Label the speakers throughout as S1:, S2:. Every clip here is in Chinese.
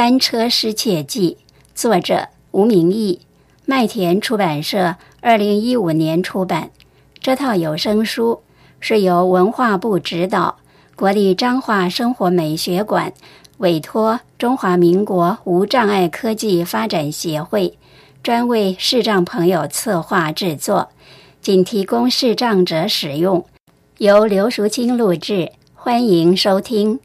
S1: 单车失窃记》，作者吴明义，麦田出版社2015年出版。这套有声书是由文化部指导，国立彰化生活美学馆委托中华民国无障碍科技发展协会专为视障朋友策划制作，仅提供视障者使用，由刘淑清录制，欢迎收听。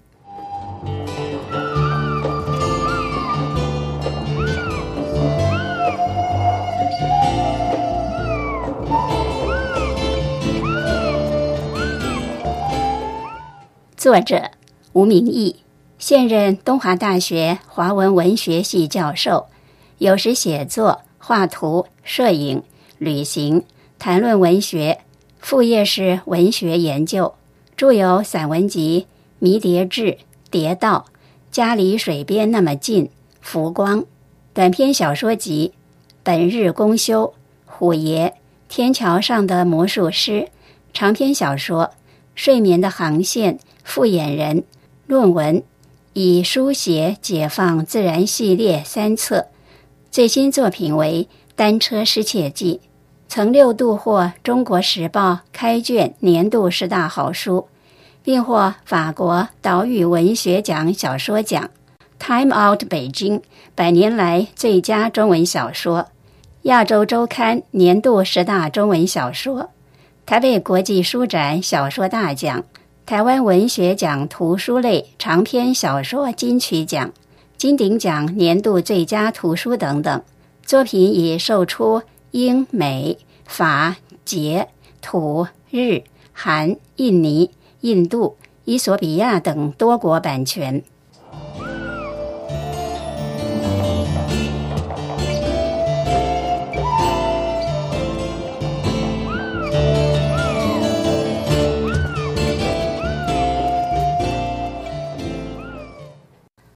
S1: 作者吴明义，现任东华大学华文文学系教授，有时写作、画图、摄影、旅行、谈论文学，副业是文学研究，著有散文集《迷迭志》《蝶道》《家离水边那么近》《浮光》，短篇小说集《本日公休》《虎爷》《天桥上的魔术师》，长篇小说《睡眠的航线》《复眼人》，论文以书写解放自然系列3册，最新作品为《单车失窃记》，曾6度获中国时报开卷年度10大好书，并获法国岛屿文学奖小说奖、Time Out 北京100年来最佳中文小说，亚洲周刊年度10大中文小说，台北国际书展小说大奖，台湾文学奖图书类长篇小说金曲奖、金鼎奖年度最佳图书等等。作品已售出英、美、法、捷、土、日、韩、印尼、印度、伊索比亚等多国版权。